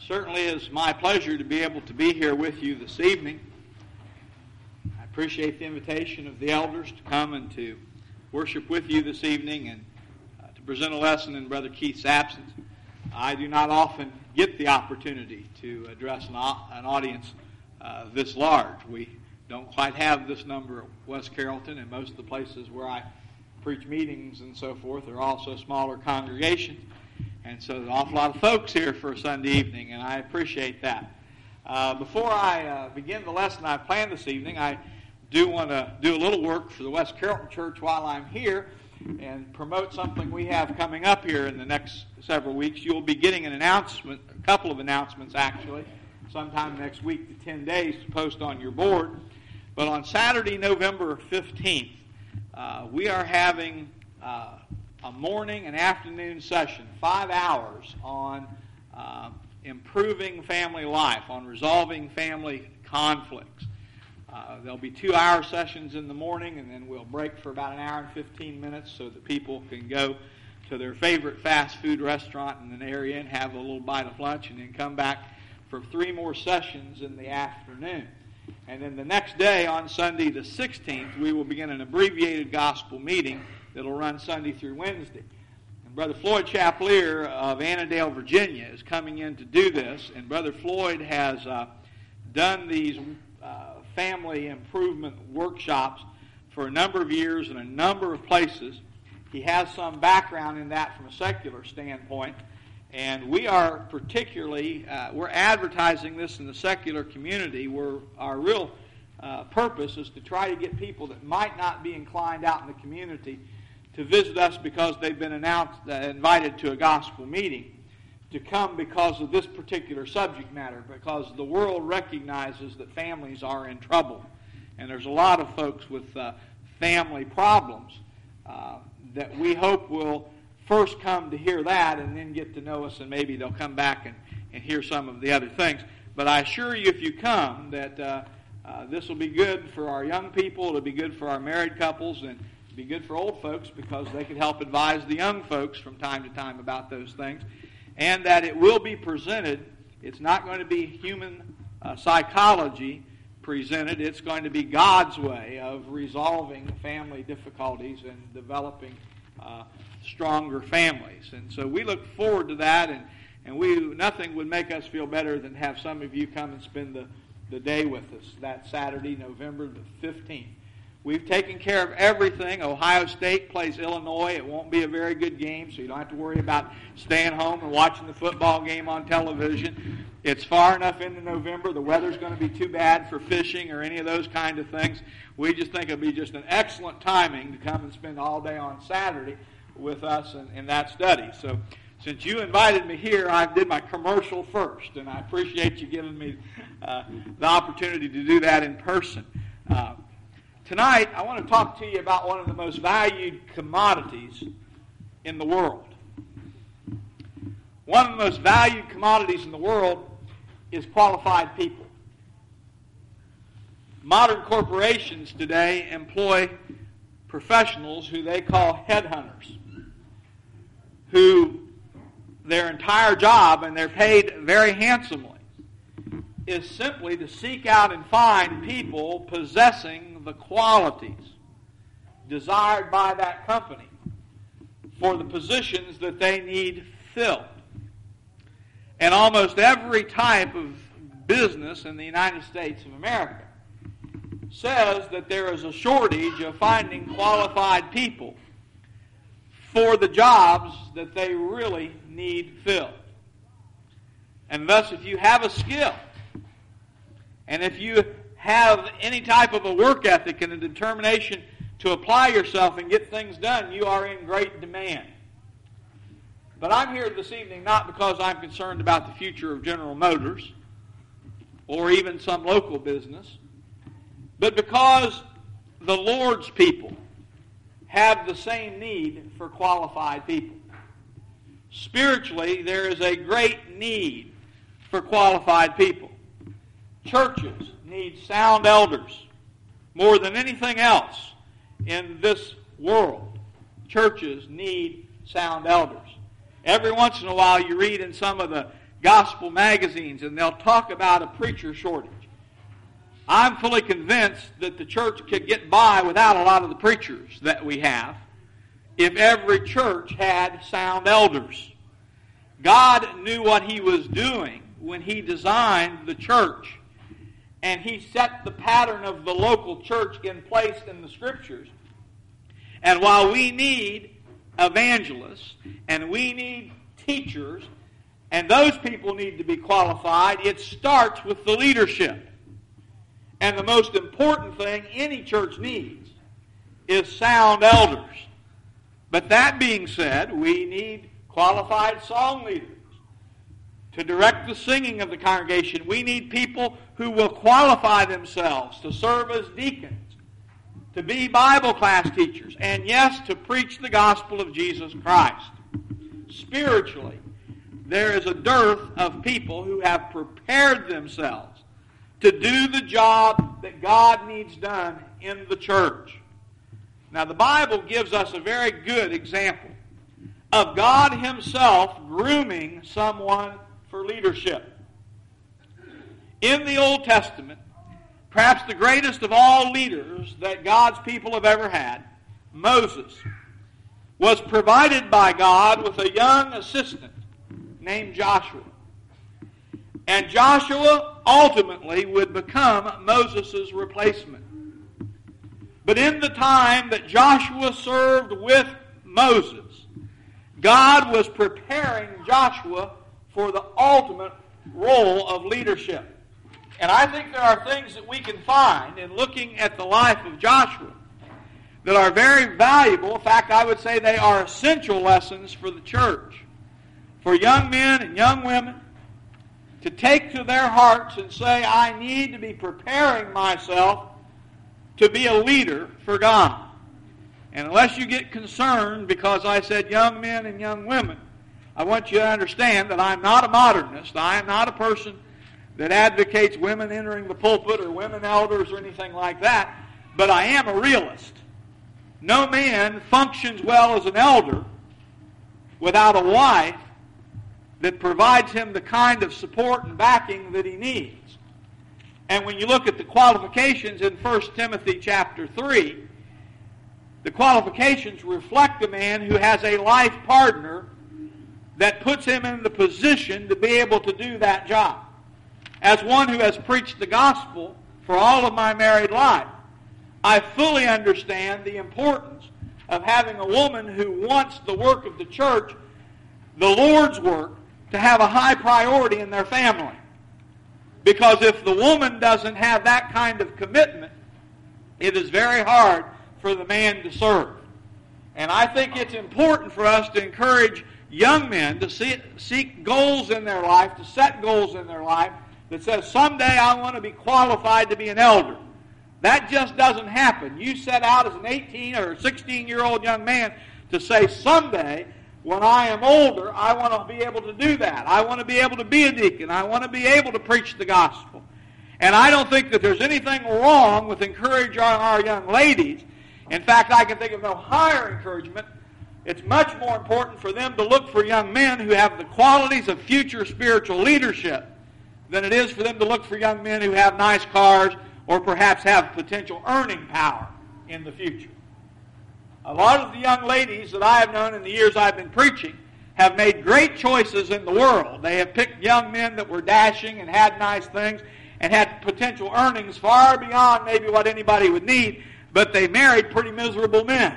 Certainly is my pleasure to be able to be here with you this evening. I appreciate the invitation of the elders to come and to worship with you this evening and to present a lesson in Brother Keith's absence. I do not often get the opportunity to address an audience this large. We don't quite have this number at West Carrollton, and most of the places where I preach meetings and so forth are also smaller congregations. And so there's an awful lot of folks here for a Sunday evening, and I appreciate that. Before I begin the lesson I planned this evening, I do want to do a little work for the West Carrollton Church while I'm here and promote something we have coming up here in the next several weeks. You'll be getting an announcement, a couple of announcements actually, sometime next week to 10 days to post on your board. But on Saturday, November 15th, we are having a morning and afternoon session, 5 hours, on improving family life, on resolving family conflicts. There'll be 2-hour sessions in the morning, and then we'll break for about an hour and 15 minutes so that people can go to their favorite fast food restaurant in an area and have a little bite of lunch, and then come back for 3 more sessions in the afternoon. And then the next day, on Sunday the 16th, we will begin an abbreviated gospel meeting that'll run Sunday through Wednesday. And Brother Floyd Chapelier of Annandale, Virginia, is coming in to do this. And Brother Floyd has done these family improvement workshops for a number of years in a number of places. He has some background in that from a secular standpoint. And we are particularly, we're advertising this in the secular community, where our real purpose is to try to get people that might not be inclined out in the community to visit us because they've been invited to a gospel meeting, to come because of this particular subject matter, because the world recognizes that families are in trouble. And there's a lot of folks with family problems that we hope will first come to hear that and then get to know us, and maybe they'll come back and hear some of the other things. But I assure you, if you come, that this will be good for our young people, it'll be good for our married couples, and it'll be good for old folks because they can help advise the young folks from time to time about those things. And that it will be presented, it's not going to be human psychology presented, it's going to be God's way of resolving family difficulties and developing stronger families. And so we look forward to that, and nothing would make us feel better than have some of you come and spend the day with us that Saturday, November the 15th. We've taken care of everything. Ohio State plays Illinois. It won't be a very good game, so you don't have to worry about staying home and watching the football game on television. It's far enough into November. The weather's going to be too bad for fishing or any of those kind of things. We just think it'll be just an excellent timing to come and spend all day on Saturday with us in that study. So since you invited me here, I did my commercial first, and I appreciate you giving me the opportunity to do that in person. Tonight, I want to talk to you about one of the most valued commodities in the world. One of the most valued commodities in the world is qualified people. Modern corporations today employ professionals who they call headhunters, who their entire job, and they're paid very handsomely, is simply to seek out and find people possessing the qualities desired by that company for the positions that they need filled. And almost every type of business in the United States of America says that there is a shortage of finding qualified people for the jobs that they really need filled. And thus, if you have a skill, and if you have any type of a work ethic and a determination to apply yourself and get things done, you are in great demand. But I'm here this evening not because I'm concerned about the future of General Motors or even some local business, but because the Lord's people have the same need for qualified people. Spiritually, there is a great need for qualified people. Churches need sound elders more than anything else in this world. Churches need sound elders. Every once in a while you read in some of the gospel magazines, and they'll talk about a preacher shortage. I'm fully convinced that the church could get by without a lot of the preachers that we have if every church had sound elders. God knew what He was doing when He designed the church, and He set the pattern of the local church in place in the Scriptures. And while we need evangelists and we need teachers, and those people need to be qualified, it starts with the leadership. And the most important thing any church needs is sound elders. But that being said, we need qualified song leaders to direct the singing of the congregation. We need people who will qualify themselves to serve as deacons, to be Bible class teachers, and yes, to preach the gospel of Jesus Christ. Spiritually, there is a dearth of people who have prepared themselves to do the job that God needs done in the church. Now, the Bible gives us a very good example of God Himself grooming someone for leadership. In the Old Testament, perhaps the greatest of all leaders that God's people have ever had, Moses, was provided by God with a young assistant named Joshua. And Joshua ultimately would become Moses' replacement. But in the time that Joshua served with Moses, God was preparing Joshua for the ultimate role of leadership. And I think there are things that we can find in looking at the life of Joshua that are very valuable. In fact, I would say they are essential lessons for the church, for young men and young women to take to their hearts and say, I need to be preparing myself to be a leader for God. And unless you get concerned because I said young men and young women, I want you to understand that I'm not a modernist. I am not a person that advocates women entering the pulpit or women elders or anything like that, but I am a realist. No man functions well as an elder without a wife that provides him the kind of support and backing that he needs. And when you look at the qualifications in 1 Timothy chapter 3, the qualifications reflect a man who has a life partner that puts him in the position to be able to do that job. As one who has preached the gospel for all of my married life, I fully understand the importance of having a woman who wants the work of the church, the Lord's work, to have a high priority in their family. Because if the woman doesn't have that kind of commitment, it is very hard for the man to serve. And I think it's important for us to encourage young men to seek goals in their life, to set goals in their life that says, someday I want to be qualified to be an elder. That just doesn't happen. You set out as an 18 or 16-year-old young man to say, someday, when I am older, I want to be able to do that. I want to be able to be a deacon. I want to be able to preach the gospel. And I don't think that there's anything wrong with encouraging our young ladies. In fact, I can think of no higher encouragement. It's much more important for them to look for young men who have the qualities of future spiritual leadership than it is for them to look for young men who have nice cars or perhaps have potential earning power in the future. A lot of the young ladies that I have known in the years I've been preaching have made great choices in the world. They have picked young men that were dashing and had nice things and had potential earnings far beyond maybe what anybody would need, but they married pretty miserable men.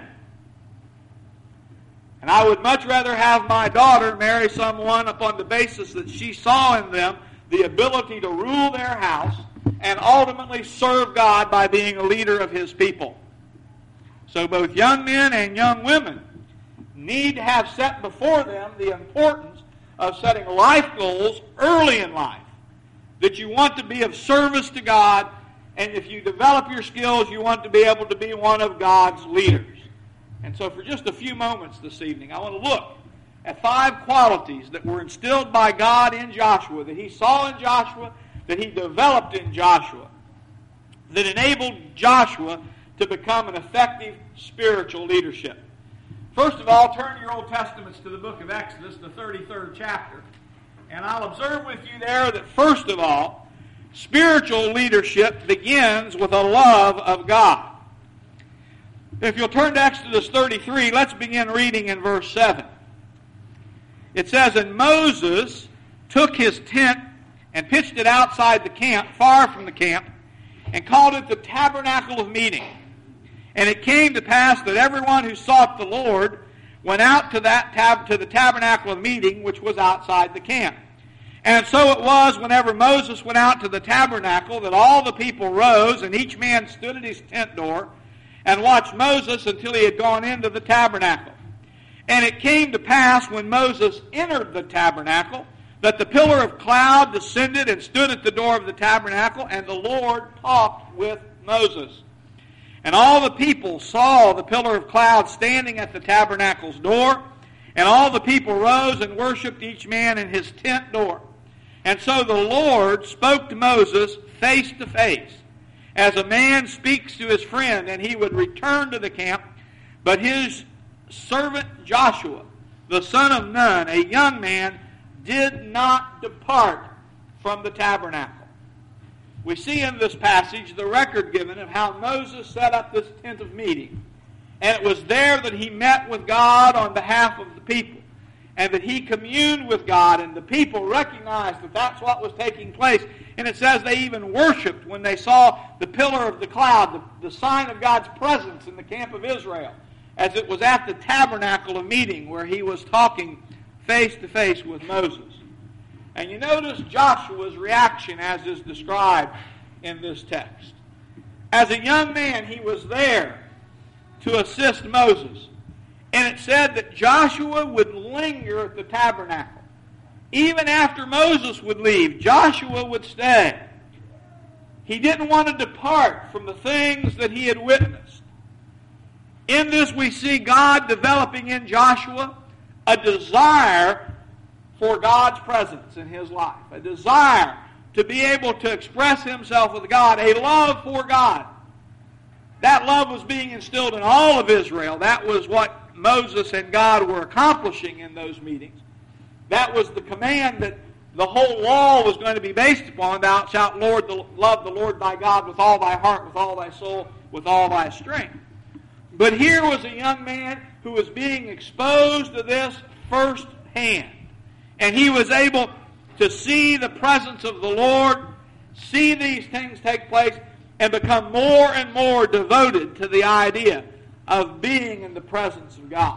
And I would much rather have my daughter marry someone upon the basis that she saw in them the ability to rule their house and ultimately serve God by being a leader of His people. So both young men and young women need to have set before them the importance of setting life goals early in life, that you want to be of service to God, and if you develop your skills, you want to be able to be one of God's leaders. And so for just a few moments this evening, I want to look at 5 qualities that were instilled by God in Joshua, that He saw in Joshua, that He developed in Joshua, that enabled Joshua to become an effective spiritual leadership. First of all, turn your Old Testaments to the book of Exodus, the 33rd chapter. And I'll observe with you there that first of all, spiritual leadership begins with a love of God. If you'll turn to Exodus 33, let's begin reading in verse 7. It says, "And Moses took his tent and pitched it outside the camp, far from the camp, and called it the tabernacle of meeting. And it came to pass that everyone who sought the Lord went out to the tabernacle of meeting, which was outside the camp. And so it was, whenever Moses went out to the tabernacle, that all the people rose, and each man stood at his tent door, and watched Moses until he had gone into the tabernacle. And it came to pass, when Moses entered the tabernacle, that the pillar of cloud descended and stood at the door of the tabernacle, and the Lord talked with Moses. And all the people saw the pillar of cloud standing at the tabernacle's door, and all the people rose and worshipped, each man in his tent door. And so the Lord spoke to Moses face to face, as a man speaks to his friend, and he would return to the camp. But his servant Joshua, the son of Nun, a young man, did not depart from the tabernacle." We see in this passage the record given of how Moses set up this tent of meeting. And it was there that he met with God on behalf of the people, and that he communed with God, and the people recognized that that's what was taking place. And it says they even worshipped when they saw the pillar of the cloud, the sign of God's presence in the camp of Israel, as it was at the tabernacle of meeting where he was talking face to face with Moses. And you notice Joshua's reaction as is described in this text. As a young man, he was there to assist Moses. And it said that Joshua would linger at the tabernacle. Even after Moses would leave, Joshua would stay. He didn't want to depart from the things that he had witnessed. In this we see God developing in Joshua a desire for God's presence in his life, a desire to be able to express himself with God, a love for God. That love was being instilled in all of Israel. That was what Moses and God were accomplishing in those meetings. That was the command that the whole law was going to be based upon. Thou shalt love the Lord thy God with all thy heart, with all thy soul, with all thy strength. But here was a young man who was being exposed to this firsthand. And he was able to see the presence of the Lord, see these things take place, and become more and more devoted to the idea of being in the presence of God.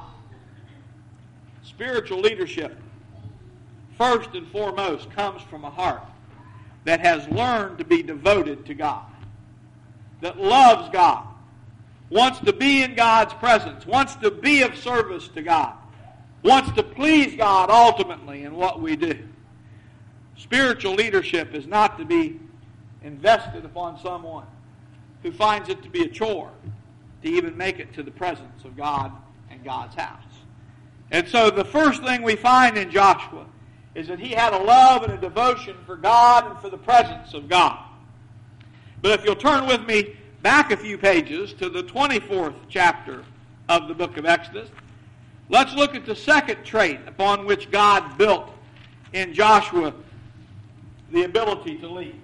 Spiritual leadership, first and foremost, comes from a heart that has learned to be devoted to God, that loves God, wants to be in God's presence, wants to be of service to God, wants to please God ultimately in what we do. Spiritual leadership is not to be invested upon someone who finds it to be a chore to even make it to the presence of God and God's house. And so the first thing we find in Joshua is that he had a love and a devotion for God and for the presence of God. But if you'll turn with me back a few pages to the 24th chapter of the book of Exodus, let's look at the second trait upon which God built in Joshua the ability to lead.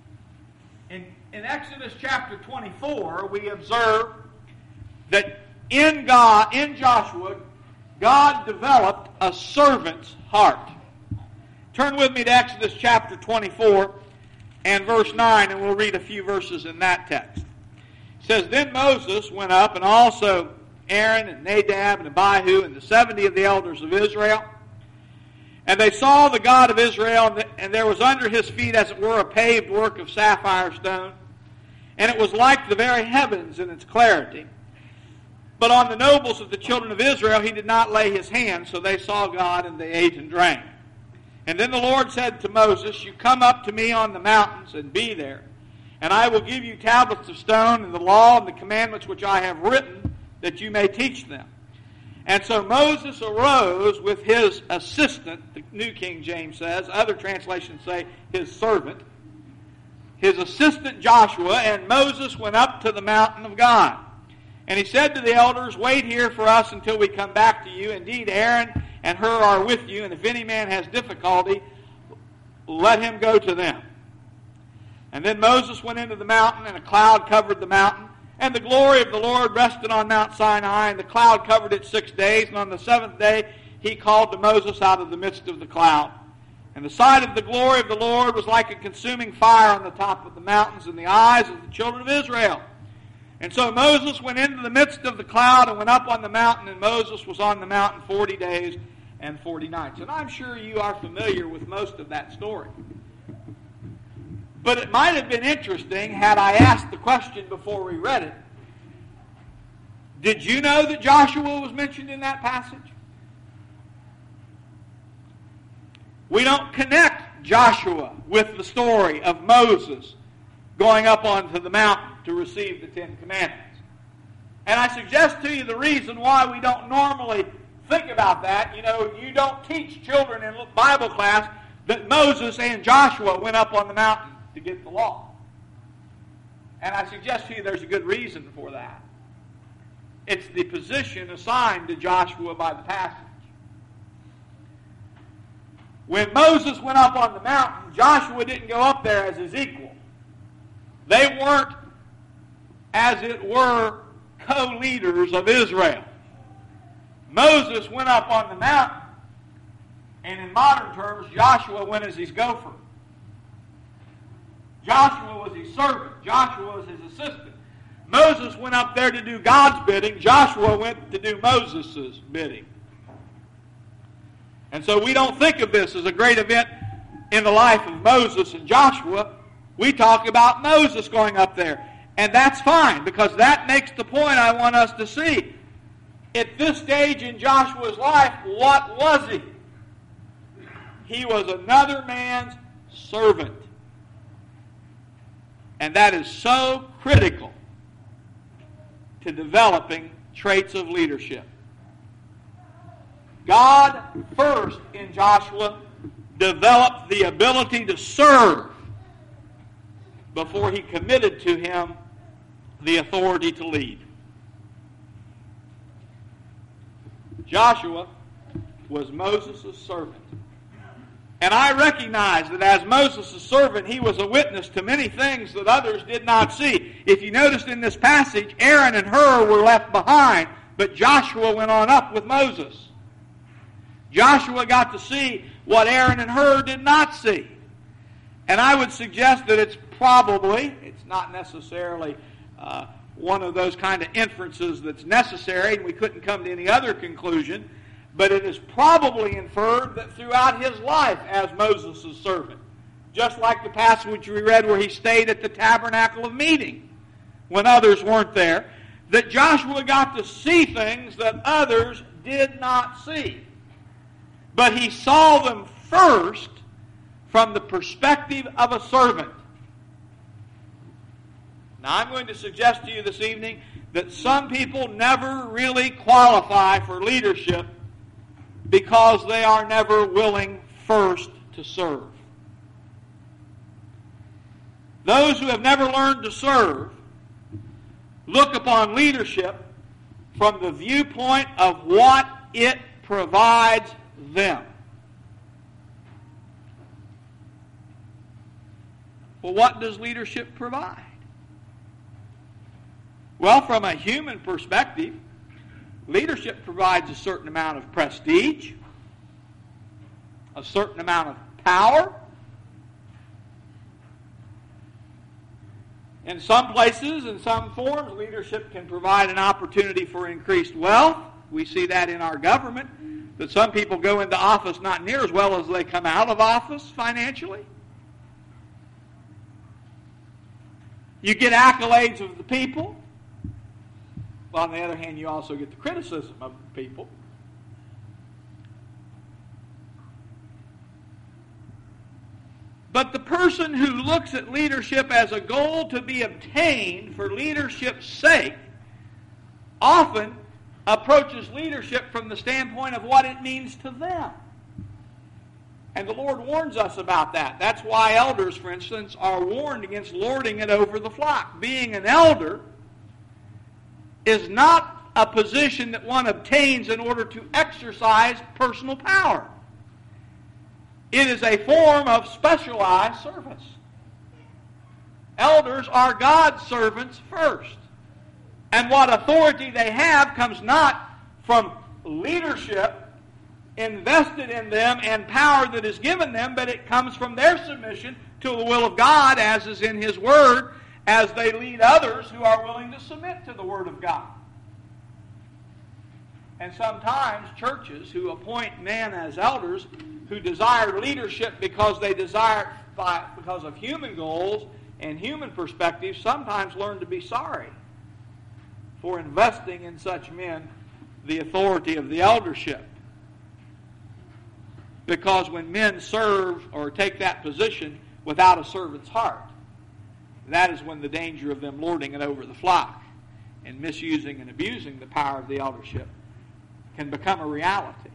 In Exodus chapter 24, we observe that in Joshua, God developed a servant's heart. Turn with me to Exodus chapter 24 and verse 9, and we'll read a few verses in that text. It says, "Then Moses went up, and also Aaron and Nadab and Abihu and the 70 of the elders of Israel. And they saw the God of Israel, and there was under his feet, as it were, a paved work of sapphire stone. And it was like the very heavens in its clarity. But on the nobles of the children of Israel he did not lay his hand, so they saw God, and they ate and drank. And then the Lord said to Moses, You come up to me on the mountains, and be there. And I will give you tablets of stone, and the law and the commandments which I have written, that you may teach them. And so Moses arose with his assistant," the New King James says, other translations say his servant, his assistant Joshua, and Moses went up to the mountain of God. And he said to the elders, Wait here for us until we come back to you. Indeed, Aaron and Hur are with you, and if any man has difficulty, let him go to them. And then Moses went into the mountain, and a cloud covered the mountain. And the glory of the Lord rested on Mount Sinai, and the cloud covered it 6 days. And on the seventh day he called to Moses out of the midst of the cloud. And the sight of the glory of the Lord was like a consuming fire on the top of the mountains in the eyes of the children of Israel. And so Moses went into the midst of the cloud and went up on the mountain, and Moses was on the mountain 40 days and 40 nights. And I'm sure you are familiar with most of that story. But it might have been interesting had I asked the question before we read it. Did you know that Joshua was mentioned in that passage? We don't connect Joshua with the story of Moses going up onto the mountain to receive the Ten Commandments. And I suggest to you the reason why we don't normally think about that. You don't teach children in Bible class that Moses and Joshua went up on the mountain to get the law. And I suggest to you there's a good reason for that. It's the position assigned to Joshua by the passage. When Moses went up on the mountain, Joshua didn't go up there as his equal. They weren't, as it were, co-leaders of Israel. Moses went up on the mountain, and in modern terms, Joshua went as his gopher. Joshua was his servant. Joshua was his assistant. Moses went up there to do God's bidding. Joshua went to do Moses' bidding. And so we don't think of this as a great event in the life of Moses and Joshua. We talk about Moses going up there. And that's fine, because that makes the point I want us to see. At this stage in Joshua's life, what was he? He was another man's servant. And that is so critical to developing traits of leadership. God first in Joshua developed the ability to serve before he committed to him the authority to lead. Joshua was Moses' servant. And I recognize that as Moses' servant, he was a witness to many things that others did not see. If you noticed in this passage, Aaron and Hur were left behind, but Joshua went on up with Moses. Joshua got to see what Aaron and Hur did not see. And I would suggest that it's not necessarily one of those kind of inferences that's necessary, and we couldn't come to any other conclusion, but it is probably inferred that throughout his life as Moses' servant, just like the passage we read where he stayed at the tabernacle of meeting when others weren't there, that Joshua got to see things that others did not see. But he saw them first from the perspective of a servant. Now, I'm going to suggest to you this evening that some people never really qualify for leadership because they are never willing first to serve. Those who have never learned to serve look upon leadership from the viewpoint of what it provides them. Well, what does leadership provide? Well, from a human perspective, leadership provides a certain amount of prestige, a certain amount of power. In some places, in some forms, leadership can provide an opportunity for increased wealth. We see that in our government, that some people go into office not near as well as they come out of office financially. You get accolades of the people. Well, on the other hand, you also get the criticism of the people. But the person who looks at leadership as a goal to be obtained for leadership's sake often approaches leadership from the standpoint of what it means to them. And the Lord warns us about that. That's why elders, for instance, are warned against lording it over the flock. Being an elder is not a position that one obtains in order to exercise personal power. It is a form of specialized service. Elders are God's servants first. And what authority they have comes not from leadership invested in them and power that is given them, but it comes from their submission to the will of God, as is in His Word, as they lead others who are willing to submit to the Word of God. And sometimes churches who appoint men as elders who desire leadership because of human goals and human perspectives sometimes learn to be sorry for investing in such men the authority of the eldership. Because when men serve or take that position without a servant's heart, that is when the danger of them lording it over the flock and misusing and abusing the power of the eldership can become a reality.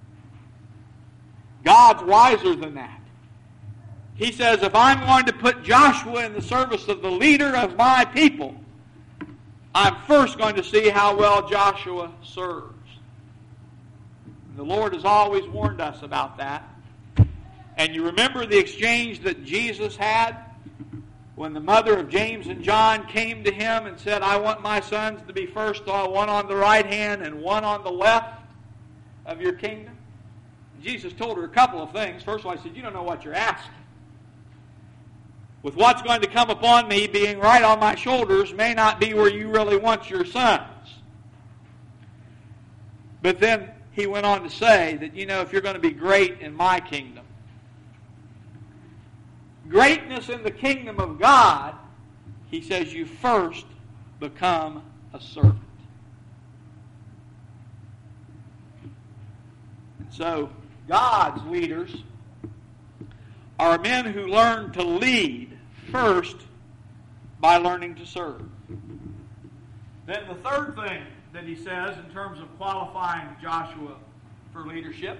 God's wiser than that. He says, if I'm going to put Joshua in the service of the leader of my people, I'm first going to see how well Joshua serves. And the Lord has always warned us about that. And you remember the exchange that Jesus had when the mother of James and John came to him and said, I want my sons to be first, one on the right hand and one on the left of your kingdom. And Jesus told her a couple of things. First of all, he said, you don't know what you're asking. With what's going to come upon me being right on my shoulders may not be where you really want your sons. But then he went on to say that, if you're going to be great in my kingdom, greatness in the kingdom of God, he says you first become a servant. And so God's leaders are men who learn to lead first by learning to serve. Then the third thing that he says in terms of qualifying Joshua for leadership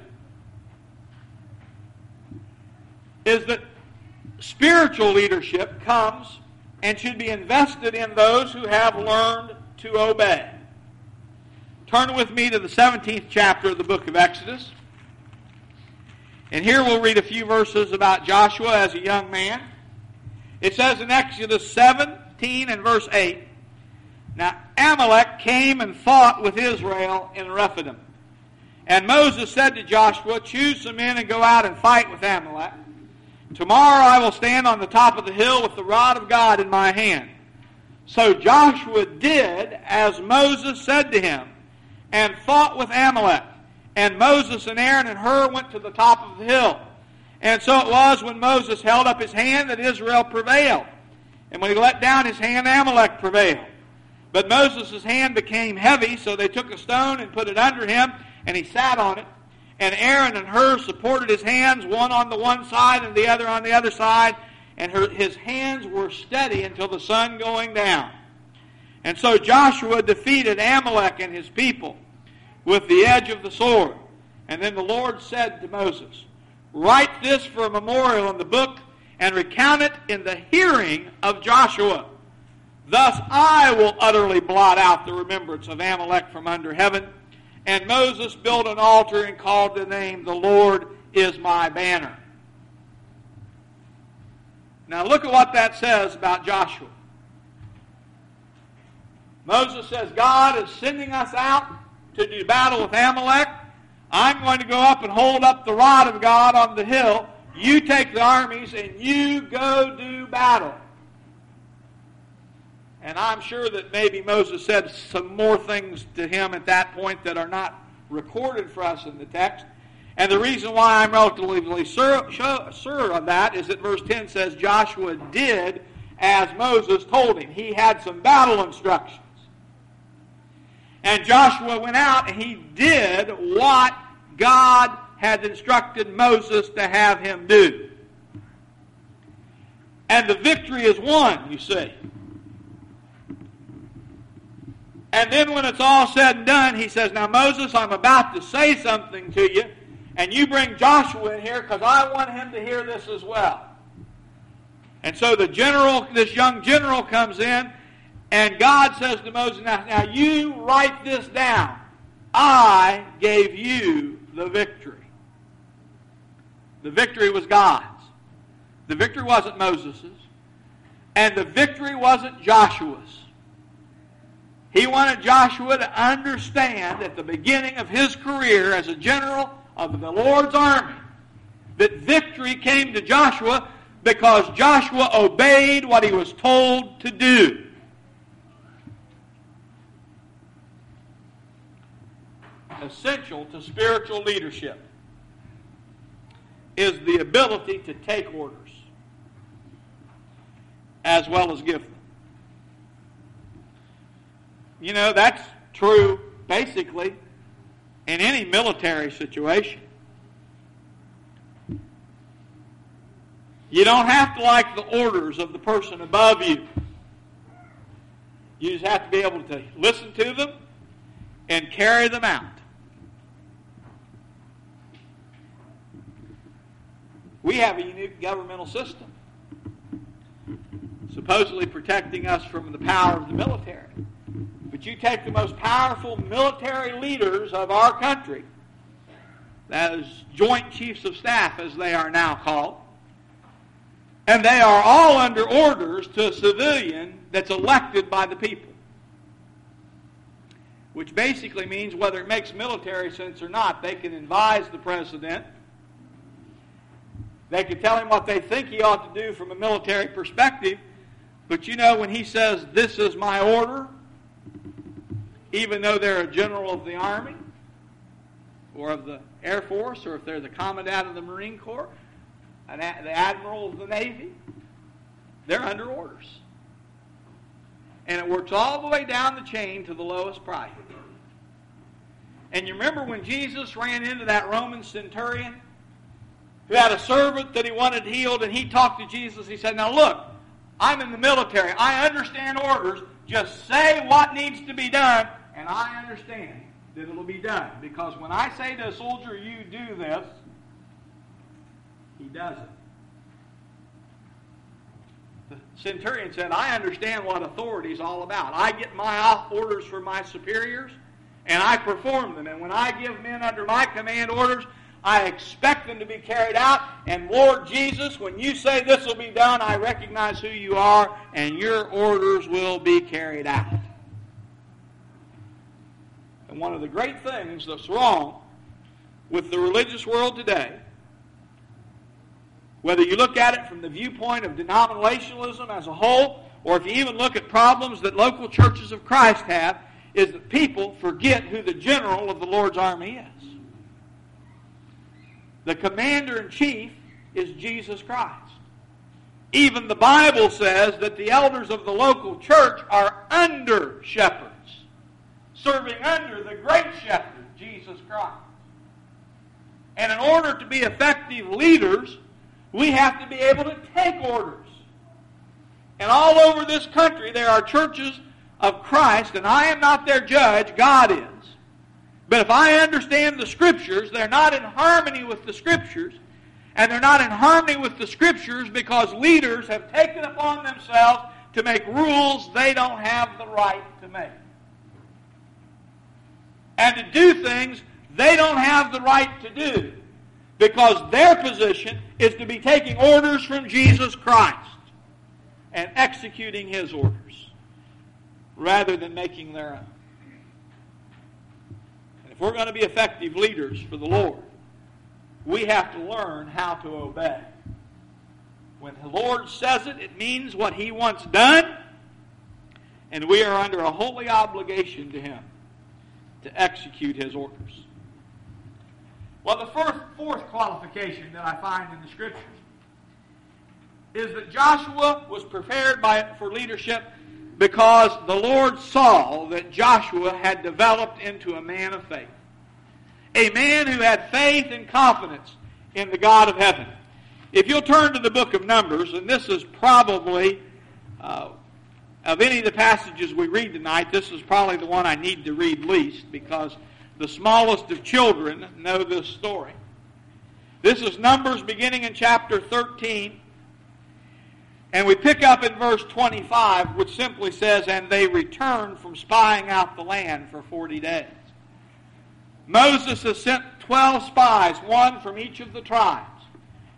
is that spiritual leadership comes and should be invested in those who have learned to obey. Turn with me to the 17th chapter of the book of Exodus. And here we'll read a few verses about Joshua as a young man. It says in Exodus 17 and verse 8, Now Amalek came and fought with Israel in Rephidim. And Moses said to Joshua, Choose some men and go out and fight with Amalek. Tomorrow I will stand on the top of the hill with the rod of God in my hand. So Joshua did as Moses said to him, and fought with Amalek. And Moses and Aaron and Hur went to the top of the hill. And so it was when Moses held up his hand that Israel prevailed. And when he let down his hand, Amalek prevailed. But Moses' hand became heavy, so they took a stone and put it under him, and he sat on it. And Aaron and Hur supported his hands, one on the one side and the other on the other side, and his hands were steady until the sun going down. And so Joshua defeated Amalek and his people with the edge of the sword. And then the Lord said to Moses, Write this for a memorial in the book, and recount it in the hearing of Joshua. Thus I will utterly blot out the remembrance of Amalek from under heaven. And Moses built an altar and called the name, The Lord is my banner. Now look at what that says about Joshua. Moses says, God is sending us out to do battle with Amalek. I'm going to go up and hold up the rod of God on the hill. You take the armies and you go do battle. And I'm sure that maybe Moses said some more things to him at that point that are not recorded for us in the text. And the reason why I'm relatively sure of that is that verse 10 says Joshua did as Moses told him. He had some battle instructions. And Joshua went out and he did what God had instructed Moses to have him do. And the victory is won, you see. And then when it's all said and done, he says, Now Moses, I'm about to say something to you, and you bring Joshua in here because I want him to hear this as well. And so this young general comes in, and God says to Moses, Now you write this down. I gave you the victory. The victory was God's. The victory wasn't Moses's. And the victory wasn't Joshua's. He wanted Joshua to understand at the beginning of his career as a general of the Lord's army that victory came to Joshua because Joshua obeyed what he was told to do. Essential to spiritual leadership is the ability to take orders as well as give them. You know, that's true basically in any military situation. You don't have to like the orders of the person above you. You just have to be able to listen to them and carry them out. We have a unique governmental system, supposedly protecting us from the power of the military. But you take the most powerful military leaders of our country, those Joint Chiefs of Staff as they are now called, and they are all under orders to a civilian that's elected by the people. Which basically means whether it makes military sense or not, they can advise the president. They can tell him what they think he ought to do from a military perspective. But you know, when he says, "This is my order," even though they're a general of the Army or of the Air Force, or if they're the Commandant of the Marine Corps, the Admiral of the Navy, they're under orders. And it works all the way down the chain to the lowest private. And you remember when Jesus ran into that Roman centurion who had a servant that he wanted healed, and he talked to Jesus. He said, "Now look, I'm in the military. I understand orders. Just say what needs to be done, and I understand that it'll be done. Because when I say to a soldier, 'You do this,' he does it." The centurion said, "I understand what authority is all about. I get my orders from my superiors, and I perform them. And when I give men under my command orders, I expect them to be carried out. And Lord Jesus, when you say this will be done, I recognize who you are, and your orders will be carried out." And one of the great things that's wrong with the religious world today, whether you look at it from the viewpoint of denominationalism as a whole, or if you even look at problems that local churches of Christ have, is that people forget who the general of the Lord's army is. The commander-in-chief is Jesus Christ. Even the Bible says that the elders of the local church are under shepherds, serving under the great shepherd, Jesus Christ. And in order to be effective leaders, we have to be able to take orders. And all over this country there are churches of Christ, and I am not their judge, God is. But if I understand the Scriptures, they're not in harmony with the Scriptures, and they're not in harmony with the Scriptures because leaders have taken upon themselves to make rules they don't have the right to make. And to do things they don't have the right to do because their position is to be taking orders from Jesus Christ and executing His orders rather than making their own. And if we're going to be effective leaders for the Lord, we have to learn how to obey. When the Lord says it, it means what He wants done, and we are under a holy obligation to Him to execute His orders. Well, the fourth qualification that I find in the Scriptures is that Joshua was prepared for leadership because the Lord saw that Joshua had developed into a man of faith. A man who had faith and confidence in the God of heaven. If you'll turn to the book of Numbers, and this is probably, of any of the passages we read tonight, this is probably the one I need to read least because the smallest of children know this story. This is Numbers beginning in chapter 13. And we pick up in verse 25, which simply says, "And they returned from spying out the land for 40 days. Moses has sent 12 spies, one from each of the tribes.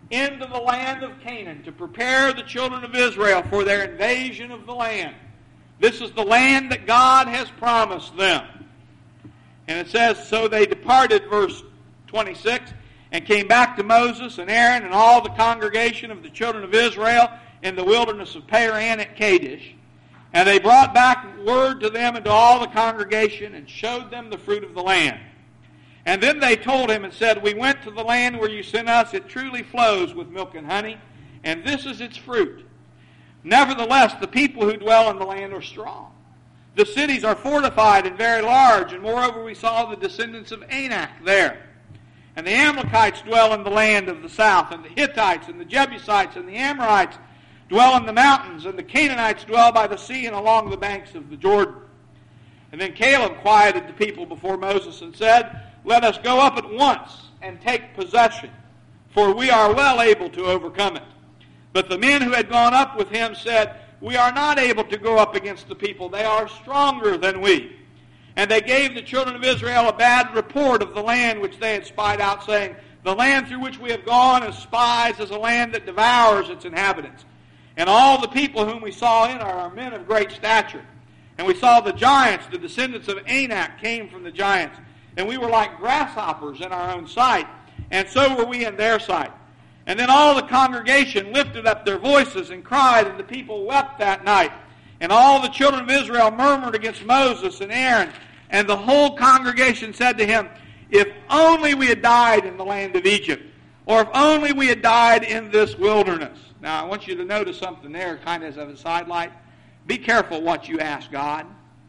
into the land of Canaan to prepare the children of Israel for their invasion of the land. This is the land that God has promised them. And it says, so they departed, verse 26, and came back to Moses and Aaron and all the congregation of the children of Israel in the wilderness of Paran at Kadesh. And they brought back word to them and to all the congregation and showed them the fruit of the land. And then they told him and said, we went to the land where you sent us. It truly flows with milk and honey, and this is its fruit. Nevertheless, the people who dwell in the land are strong. The cities are fortified and very large, and moreover we saw the descendants of Anak there. And the Amalekites dwell in the land of the south, and the Hittites and the Jebusites and the Amorites dwell in the mountains, and the Canaanites dwell by the sea and along the banks of the Jordan. And then Caleb quieted the people before Moses and said, let us go up at once and take possession, for we are well able to overcome it. But the men who had gone up with him said, we are not able to go up against the people. They are stronger than we. And they gave the children of Israel a bad report of the land which they had spied out, saying, the land through which we have gone as spies is a land that devours its inhabitants. And all the people whom we saw in are men of great stature. And we saw the giants, the descendants of Anak, came from the giants. And we were like grasshoppers in our own sight, and so were we in their sight. And then all the congregation lifted up their voices and cried, and the people wept that night. And all the children of Israel murmured against Moses and Aaron. And the whole congregation said to him, if only we had died in the land of Egypt, or if only we had died in this wilderness. Now, I want you to notice something there, kind of as a sidelight. Be careful what you ask God.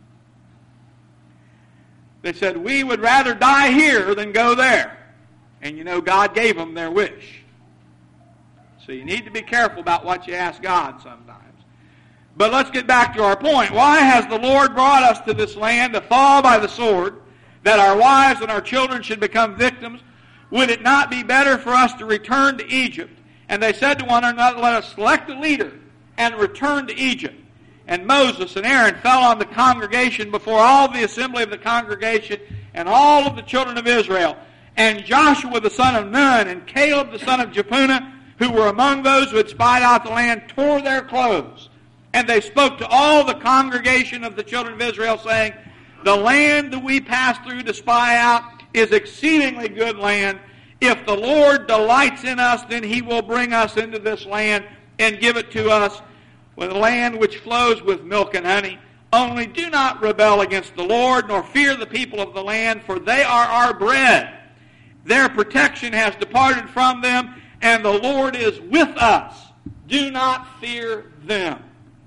They said, we would rather die here than go there. And you know, God gave them their wish. So you need to be careful about what you ask God sometimes. But let's get back to our point. Why has the Lord brought us to this land to fall by the sword, that our wives and our children should become victims? Would it not be better for us to return to Egypt? And they said to one another, let us select a leader and return to Egypt. And Moses and Aaron fell on the congregation before all the assembly of the congregation and all of the children of Israel. And Joshua the son of Nun and Caleb the son of Jephunneh, who were among those who had spied out the land, tore their clothes. And they spoke to all the congregation of the children of Israel, saying, the land that we passed through to spy out is exceedingly good land. If the Lord delights in us, then he will bring us into this land and give it to us, with a land which flows with milk and honey. Only do not rebel against the Lord, nor fear the people of the land, for they are our bread. Their protection has departed from them, and the Lord is with us. Do not fear them.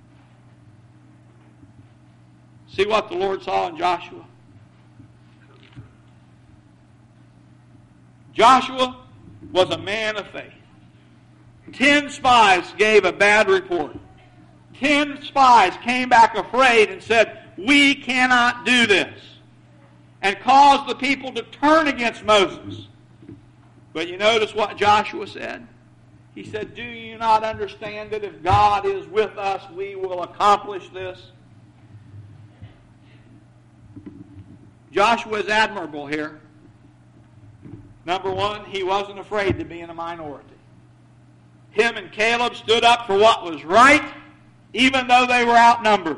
See what the Lord saw in Joshua? Joshua was a man of faith. 10 spies gave a bad report. 10 spies came back afraid and said, we cannot do this, and caused the people to turn against Moses. But you notice what Joshua said? He said, do you not understand that if God is with us, we will accomplish this? Joshua is admirable here. Number one, he wasn't afraid to be in a minority. Him and Caleb stood up for what was right, even though they were outnumbered.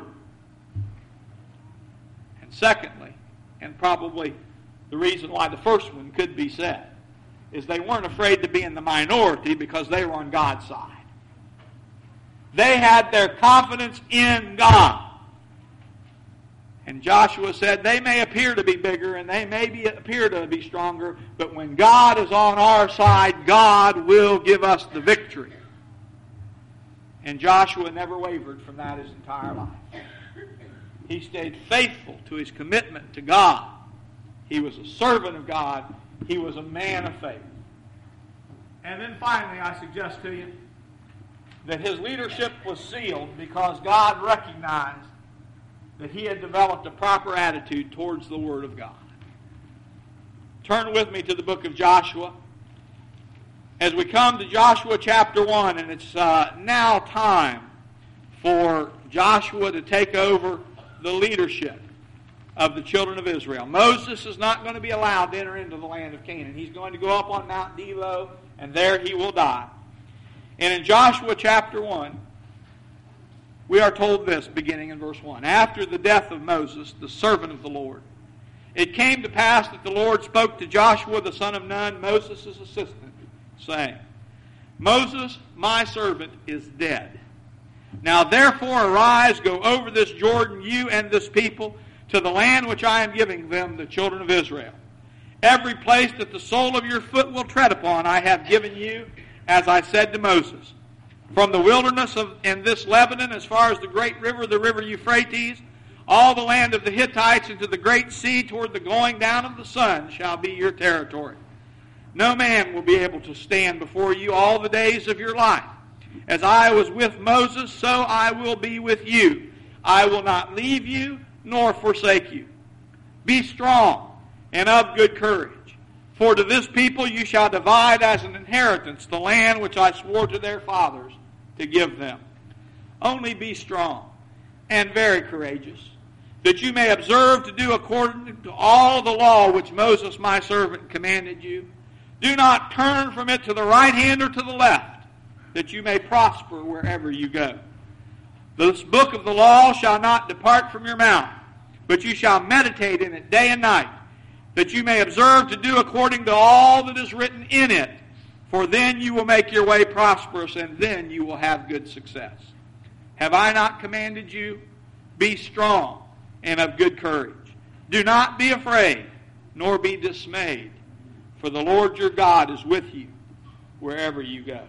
And secondly, and probably the reason why the first one could be said, is they weren't afraid to be in the minority because they were on God's side. They had their confidence in God. And Joshua said, they may appear to be bigger and they may appear to be stronger, but when God is on our side, God will give us the victory. And Joshua never wavered from that his entire life. He stayed faithful to his commitment to God. He was a servant of God. He was a man of faith. And then finally, I suggest to you that his leadership was sealed because God recognized that he had developed a proper attitude towards the Word of God. Turn with me to the book of Joshua. As we come to Joshua chapter 1, and it's now time for Joshua to take over the leadership of the children of Israel. Moses is not going to be allowed to enter into the land of Canaan. He's going to go up on Mount Nebo, and there he will die. And in Joshua chapter 1, we are told this, beginning in verse 1. After the death of Moses, the servant of the Lord, it came to pass that the Lord spoke to Joshua the son of Nun, Moses' assistant, saying, Moses, my servant, is dead. Now therefore arise, go over this Jordan, you and this people, to the land which I am giving them, the children of Israel. Every place that the sole of your foot will tread upon I have given you, as I said to Moses. From the wilderness in this Lebanon, as far as the great river, the river Euphrates, all the land of the Hittites into the great sea toward the going down of the sun shall be your territory. No man will be able to stand before you all the days of your life. As I was with Moses, so I will be with you. I will not leave you nor forsake you. Be strong and of good courage. For to this people you shall divide as an inheritance the land which I swore to their fathers to give them. Only be strong and very courageous, that you may observe to do according to all the law which Moses my servant commanded you. Do not turn from it to the right hand or to the left, that you may prosper wherever you go. This book of the law shall not depart from your mouth, but you shall meditate in it day and night, that you may observe to do according to all that is written in it. For then you will make your way prosperous, and then you will have good success. Have I not commanded you? Be strong and of good courage. Do not be afraid, nor be dismayed, for the Lord your God is with you wherever you go.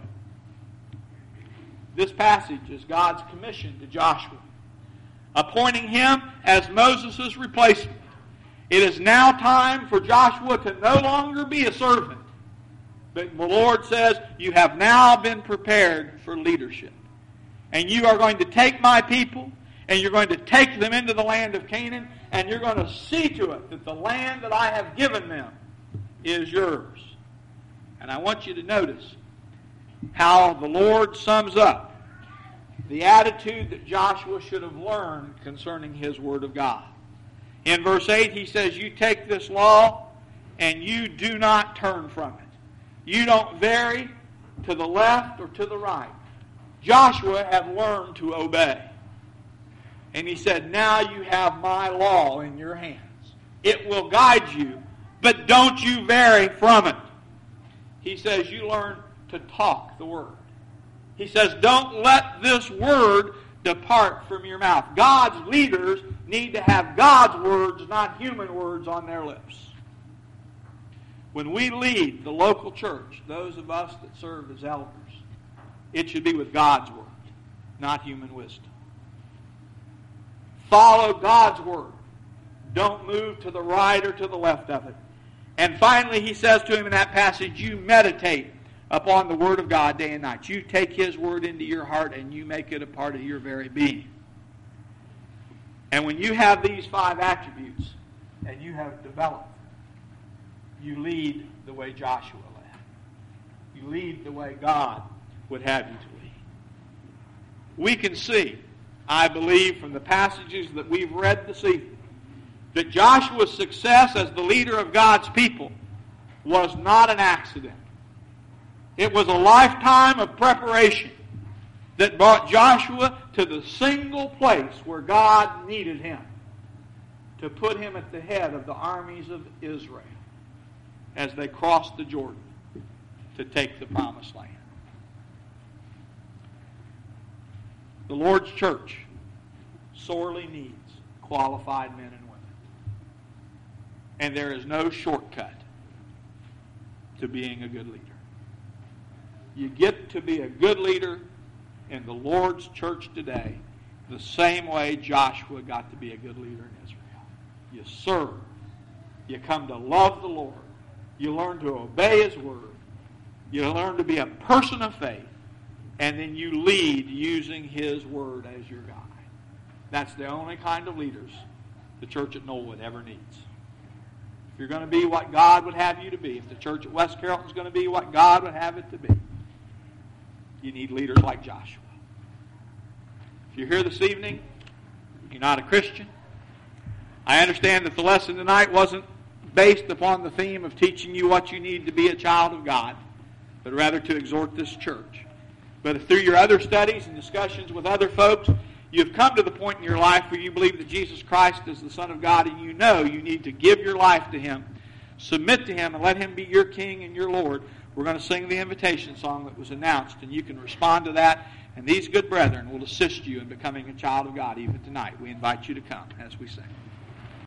This passage is God's commission to Joshua, appointing him as Moses' replacement. It is now time for Joshua to no longer be a servant, but the Lord says, you have now been prepared for leadership. And you are going to take my people, and you're going to take them into the land of Canaan, and you're going to see to it that the land that I have given them is yours. And I want you to notice how the Lord sums up the attitude that Joshua should have learned concerning his Word of God. In verse 8, he says, you take this law, and you do not turn from it. You don't vary to the left or to the right. Joshua had learned to obey. And he said, now you have my law in your hands. It will guide you, but don't you vary from it. He says, you learn to talk the Word. He says, don't let this Word depart from your mouth. God's leaders need to have God's words, not human words, on their lips. When we lead the local church, those of us that serve as elders, it should be with God's Word, not human wisdom. Follow God's Word. Don't move to the right or to the left of it. And finally, he says to him in that passage, you meditate upon the Word of God day and night. You take His Word into your heart and you make it a part of your very being. And when you have these 5 attributes and you have developed, you lead the way Joshua led. You lead the way God would have you to lead. We can see, I believe, from the passages that we've read this evening, that Joshua's success as the leader of God's people was not an accident. It was a lifetime of preparation that brought Joshua to the single place where God needed him, to put him at the head of the armies of Israel as they crossed the Jordan to take the promised land. The Lord's church sorely needs qualified men and women. And there is no shortcut to being a good leader. You get to be a good leader in the Lord's church today the same way Joshua got to be a good leader in Israel. You serve. You come to love the Lord. You learn to obey His Word. You learn to be a person of faith. And then you lead using His Word as your guide. That's the only kind of leaders the church at Knollwood ever needs. If you're going to be what God would have you to be, if the church at West Carrollton is going to be what God would have it to be, you need leaders like Joshua. If you're here this evening, you're not a Christian, I understand that the lesson tonight wasn't based upon the theme of teaching you what you need to be a child of God, but rather to exhort this church But if through your other studies and discussions with other folks, you've come to the point in your life where you believe that Jesus Christ is the Son of God, and you know you need to give your life to Him, submit to Him, and let Him be your King and your Lord, we're going to sing the invitation song that was announced, and you can respond to that, and these good brethren will assist you in becoming a child of God even tonight. We invite you to come as we sing.